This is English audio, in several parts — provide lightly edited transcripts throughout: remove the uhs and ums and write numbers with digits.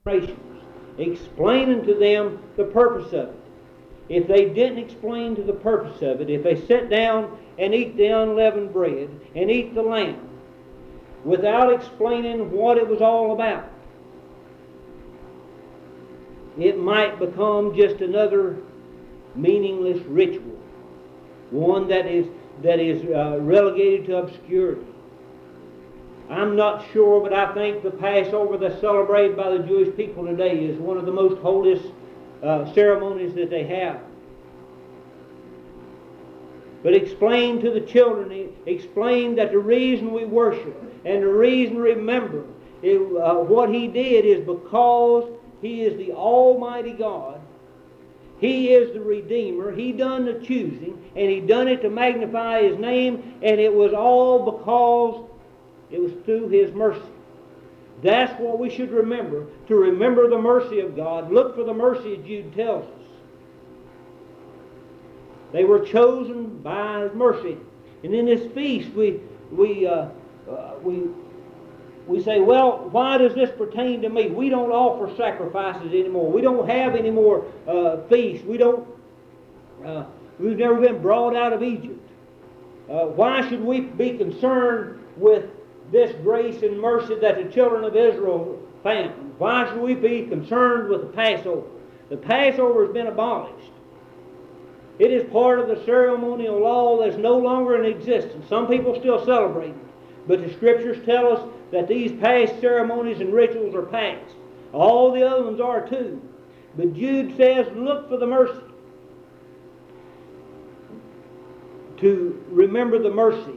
explaining to them the purpose of it. If they didn't explain to the purpose of it, if they sat down and eat the unleavened bread and eat the lamb without explaining what it was all about, it might become just another meaningless ritual, one that is relegated to obscurity. I'm not sure, but I think the Passover that's celebrated by the Jewish people today is one of the most holiest ceremonies that they have. But explain to the children, explain that the reason we worship and the reason we remember what He did is because He is the Almighty God. He is the Redeemer. He done the choosing, and He done it to magnify His name, and it was all because it was through His mercy. That's what we should remember, to remember the mercy of God. Look for the mercy, as Jude tells us. They were chosen by His mercy. And in this feast, we say, well, why does this pertain to me? We don't offer sacrifices anymore. We don't have any more feasts. We've never been brought out of Egypt. Why should we be concerned with this grace and mercy that the children of Israel found? Why should we be concerned with the Passover? The Passover has been abolished. It is part of the ceremonial law that's no longer in existence. Some people still celebrate it, but the Scriptures tell us that these past ceremonies and rituals are past. All the other ones are too. But Jude says, look for the mercy. To remember the mercy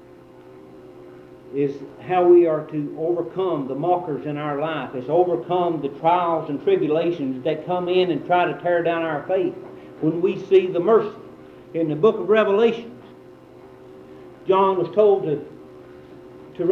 is how we are to overcome the mockers in our life. It's overcome the trials and tribulations that come in and try to tear down our faith. When we see the mercy in the book of Revelations, John was told to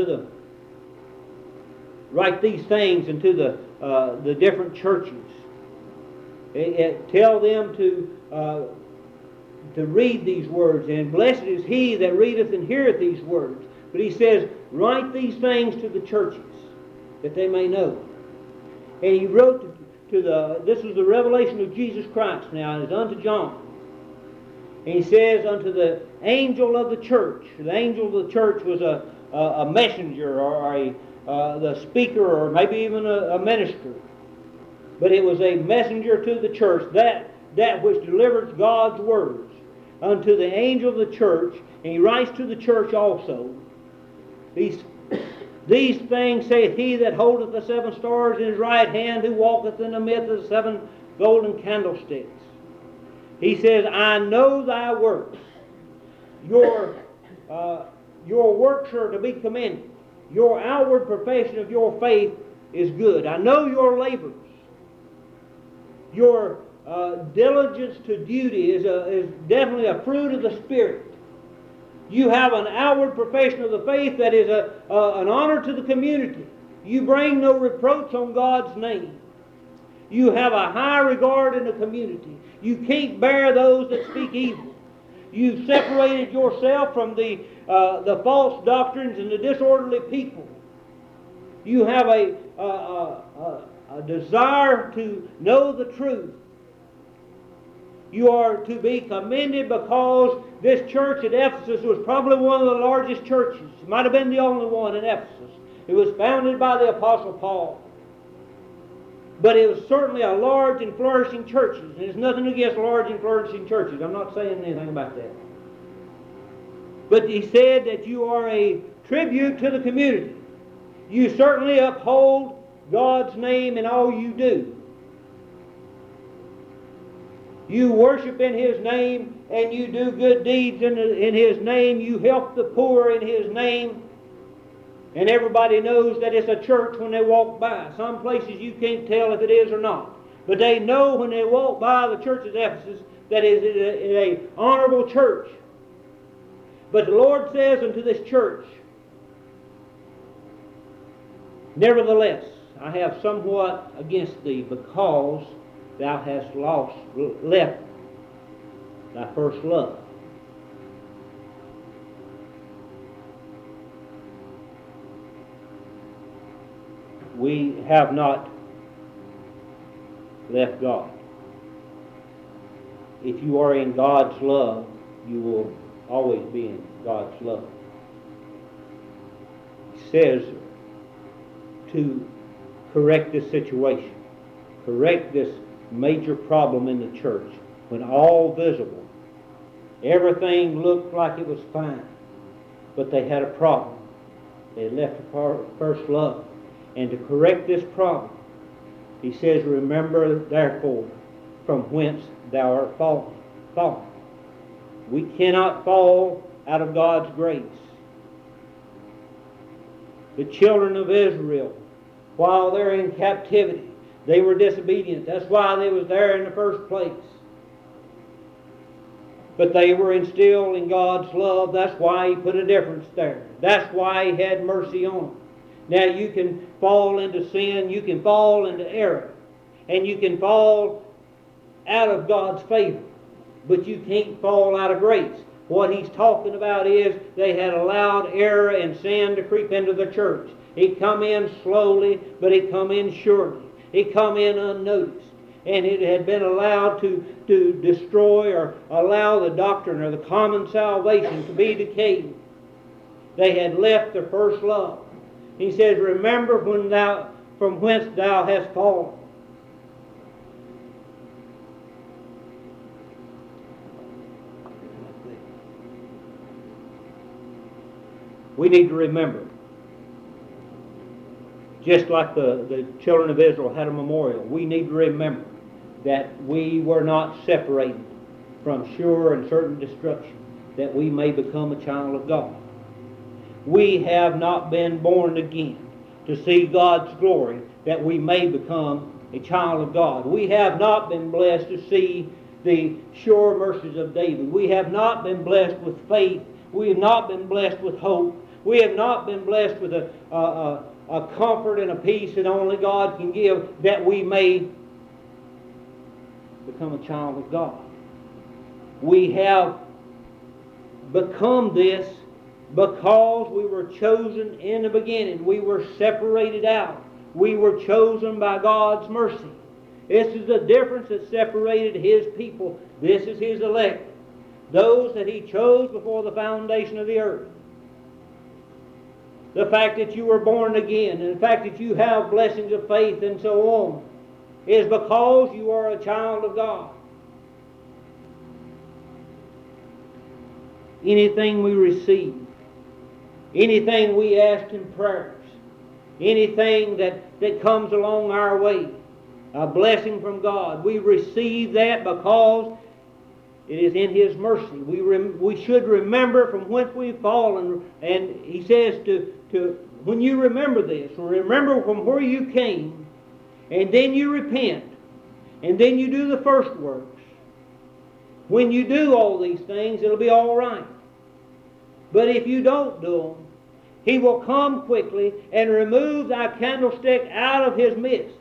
write these things into the different churches. Tell them to read these words, and blessed is he that readeth and heareth these words. But he says, write these things to the churches, that they may know. And he wrote this was the revelation of Jesus Christ now, and it's unto John. And he says, unto the angel of the church. The angel of the church was a messenger, or the speaker, or maybe even a minister. But it was a messenger to the church, that which delivers God's words. Unto the angel of the church, and he writes to the church also, these things saith he that holdeth the 7 stars in his right hand, who walketh in the midst of the 7 golden candlesticks. He says, I know thy works. Your works are to be commended. Your outward profession of your faith is good. I know your labors. Your diligence to duty is definitely a fruit of the Spirit. You have an outward profession of the faith that is an honor to the community. You bring no reproach on God's name. You have a high regard in the community. You can't bear those that speak evil. You've separated yourself from the false doctrines and the disorderly people. You have a desire to know the truth. You are to be commended because this church at Ephesus was probably one of the largest churches. It might have been the only one in Ephesus. It was founded by the Apostle Paul. But it was certainly a large and flourishing church. And there's nothing against large and flourishing churches. I'm not saying anything about that. But he said that you are a tribute to the community. You certainly uphold God's name in all you do. You worship in His name, and you do good deeds in His name. You help the poor in His name. And everybody knows that it's a church when they walk by. Some places you can't tell if it is or not. But they know when they walk by the church of Ephesus that it is an honorable church. But the Lord says unto this church, nevertheless, I have somewhat against thee, because thou hast left thy first love. We have not left God. If you are in God's love, you will always be in God's love. He says to correct this situation, correct this major problem in the church, when all visible, everything looked like it was fine, but they had a problem. They left the first love. And to correct this problem, he says, remember therefore from whence thou art fallen. We cannot fall out of God's grace. The children of Israel, while they're in captivity, they were disobedient. That's why they was there in the first place. But they were instilled in God's love. That's why He put a difference there. That's why He had mercy on them. Now you can fall into sin, you can fall into error, and you can fall out of God's favor, but you can't fall out of grace. What he's talking about is they had allowed error and sin to creep into the church. It come in slowly, but it come in surely. It come in unnoticed. And it had been allowed to destroy or allow the doctrine or the common salvation to be decayed. They had left their first love. He says, remember from whence thou hast fallen. We need to remember, just like the children of Israel had a memorial, we need to remember that we were not separated from sure and certain destruction, that we may become a child of God. We have not been born again to see God's glory, that we may become a child of God. We have not been blessed to see the sure mercies of David. We have not been blessed with faith. We have not been blessed with hope. We have not been blessed with a comfort and a peace that only God can give, that we may become a child of God. We have become this because we were chosen in the beginning. We were separated out. We were chosen by God's mercy. This is the difference that separated His people. This is His elect. Those that He chose before the foundation of the earth. The fact that you were born again, and the fact that you have blessings of faith and so on, is because you are a child of God. Anything we receive, anything we ask in prayers, anything that comes along our way, a blessing from God, we receive that because it is in His mercy. We should remember from whence we've fallen, and He says to when you remember this, remember from where you came, and then you repent, and then you do the first works. When you do all these things, it'll be all right. But if you don't do them, He will come quickly and remove thy candlestick out of His midst.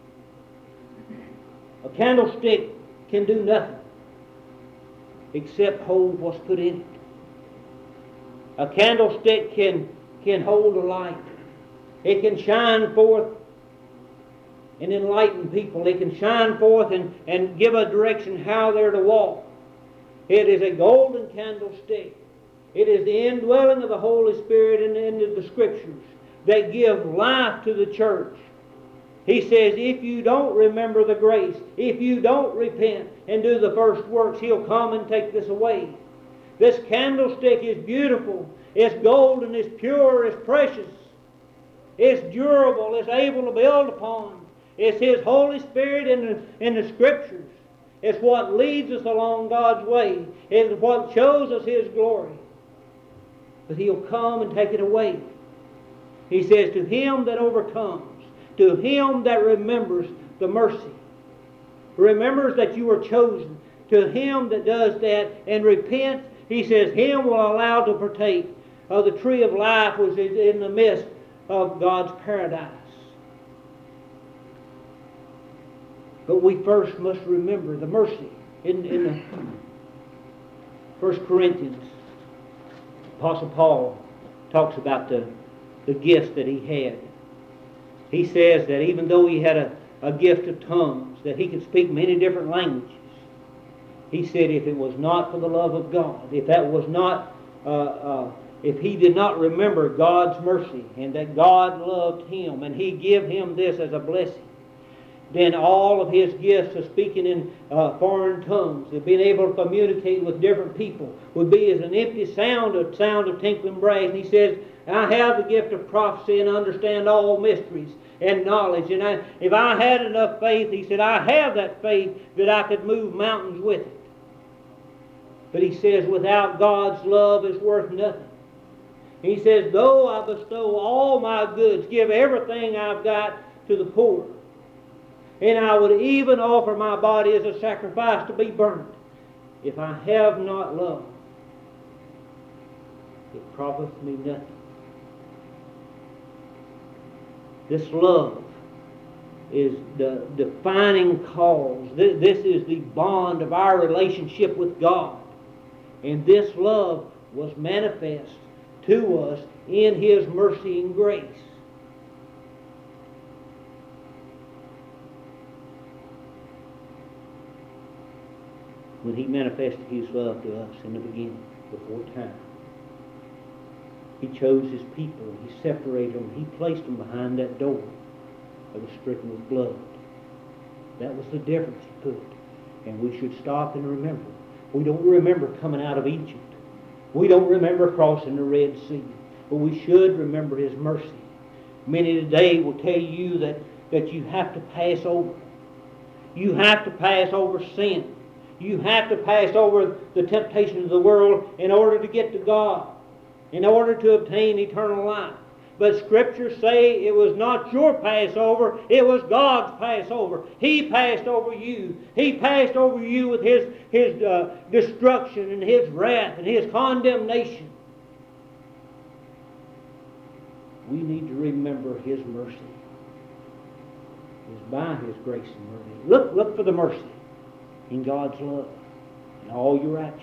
A candlestick can do nothing except hold what's put in it. A candlestick can hold a light. It can shine forth and enlighten people. It can shine forth and give a direction how they're to walk. It is a golden candlestick. It is the indwelling of the Holy Spirit in the Scriptures that give life to the church. He says, if you don't remember the grace, if you don't repent and do the first works, He'll come and take this away. This candlestick is beautiful. It's golden, it's pure, it's precious. It's durable, it's able to build upon. It's His Holy Spirit in the Scriptures. It's what leads us along God's way. It's what shows us His glory. But He'll come and take it away. He says, to him that overcomes, to him that remembers the mercy, remembers that you were chosen, to him that does that and repents, He says, him will allow to partake of the tree of life which is in the midst of God's paradise. But we first must remember the mercy. In the 1 Corinthians, Apostle Paul talks about the gifts that he had. He says that even though he had a gift of tongues, that he could speak many different languages. He said if it was not for the love of God, if that was not, if he did not remember God's mercy and that God loved him and he gave him this as a blessing, then all of his gifts of speaking in foreign tongues, of being able to communicate with different people, would be as an empty sound of tinkling brass. And he says, I have the gift of prophecy and understand all mysteries and knowledge. And if I had enough faith, he said, I have that faith that I could move mountains with it. But he says, without God's love is worth nothing. He says, though I bestow all my goods, give everything I've got to the poor, and I would even offer my body as a sacrifice to be burnt, if I have not love, it profiteth me nothing. This love is the defining cause. This is the bond of our relationship with God. And this love was manifest to us in His mercy and grace. When He manifested His love to us in the beginning, before time, He chose His people, He separated them, He placed them behind that door that was stricken with blood. That was the difference He put. And we should stop and remember. We don't remember coming out of Egypt. We don't remember crossing the Red Sea. But we should remember His mercy. Many today will tell you that you have to pass over. You have to pass over sin. You have to pass over the temptations of the world in order to get to God, in order to obtain eternal life. But Scriptures say it was not your Passover, it was God's Passover. He passed over you. He passed over you with His destruction and His wrath and His condemnation. We need to remember His mercy. It's by His grace and mercy. Look for the mercy in God's love in all your actions.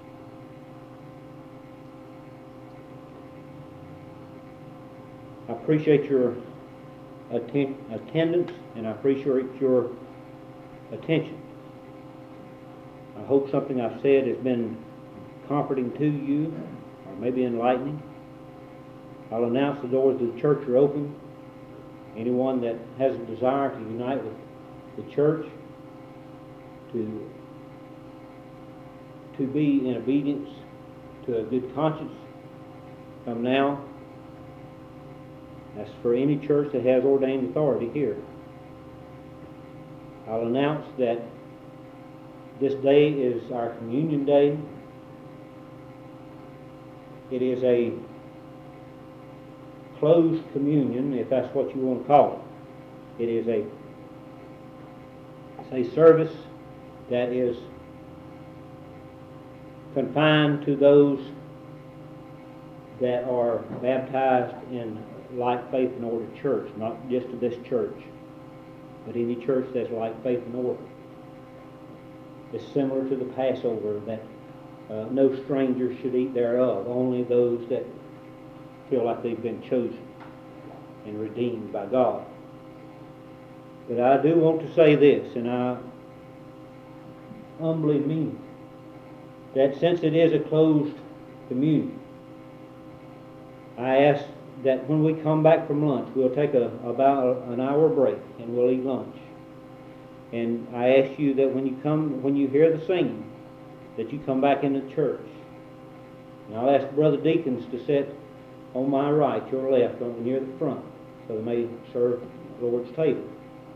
I appreciate your attendance, and I appreciate your attention. I hope something I've said has been comforting to you, or maybe enlightening. I'll announce the doors of the church are open. Anyone that has a desire to unite with the church, to be in obedience to a good conscience, come now. That's for any church that has ordained authority here. I'll announce that this day is our communion day. It is a closed communion, if that's what you want to call it. It is a service that is confined to those that are baptized in Like Faith and Order church, not just to this church, but any church that's like Faith and Order. It's similar to the Passover, that no stranger should eat thereof, only those that feel like they've been chosen and redeemed by God. But I do want to say this, and I humbly mean it, that since it is a closed communion, I ask that when we come back from lunch, we'll take about an hour break and we'll eat lunch. And I ask you that when you hear the singing, that you come back into church. And I'll ask brother deacons to sit on my right, your left, near the front, so they may serve the Lord's table.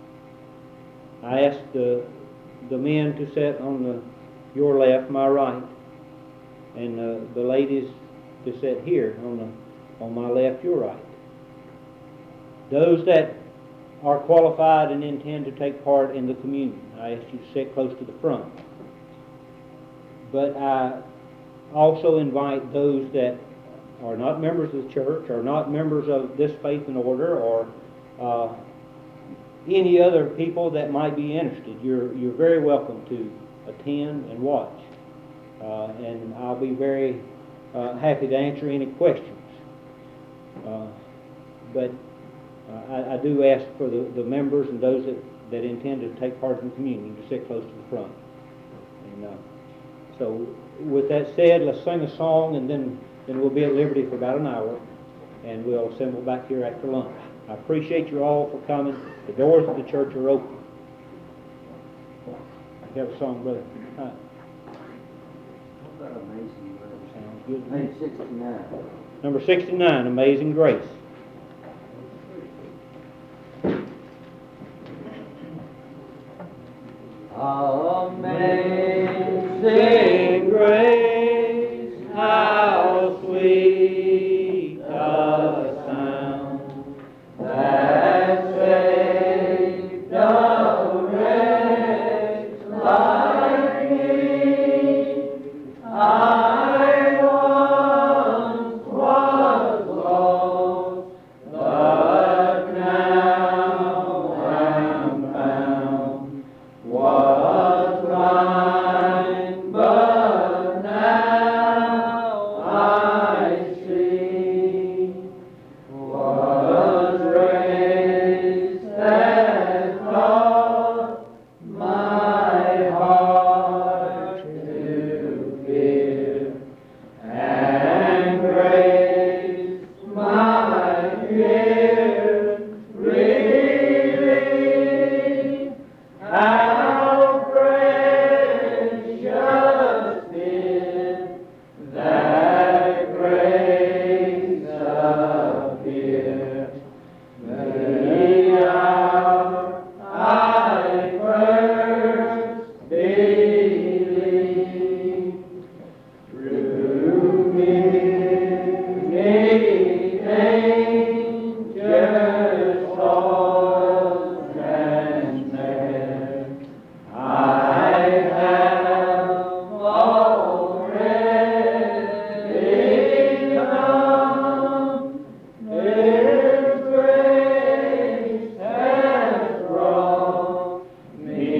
I ask the men to sit on your left, my right, and the ladies to sit here on my left, your right. Those that are qualified and intend to take part in the communion, I ask you to sit close to the front. But I also invite those that are not members of the church, or not members of this Faith and Order, or any other people that might be interested. You're very welcome to attend and watch. And I'll be very happy to answer any questions. But I do ask for the members and those that intend to take part in communion to sit close to the front. And so with that said, let's sing a song, and then we'll be at liberty for about an hour, and we'll assemble back here after lunch. I appreciate you all for coming. The doors of the church are open. You have a song, brother? What about Amazing Grace? Sounds good to Page me. 69. Number 69, Amazing Grace. Amazing grace, how sweet the sound that saved a wretch like me. I once was lost, but now am found. Was blind, but now I see. Was raised that taught my heart to fear, and grace my fear relieved. How precious is that grace appear. The hour I first believed, through many dangers, toils, and snares, I have already come. His grace has brought me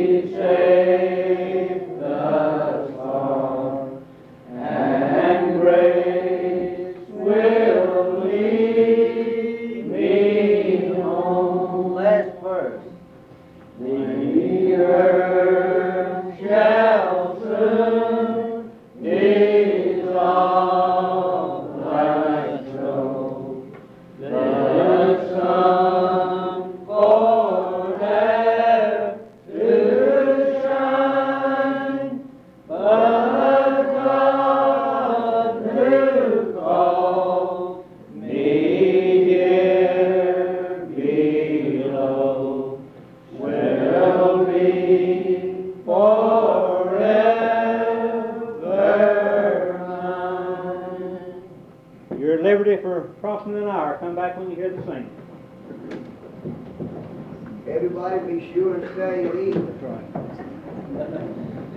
safe thus far, and grace will lead me home. Last verse. The earth shall soon dissolve like snow, the sun forever to shine, but God who called me here below will be forever mine. You're at liberty for approximately an hour. Come back when you hear the singing. Everybody be sure and stay and eat. That's right.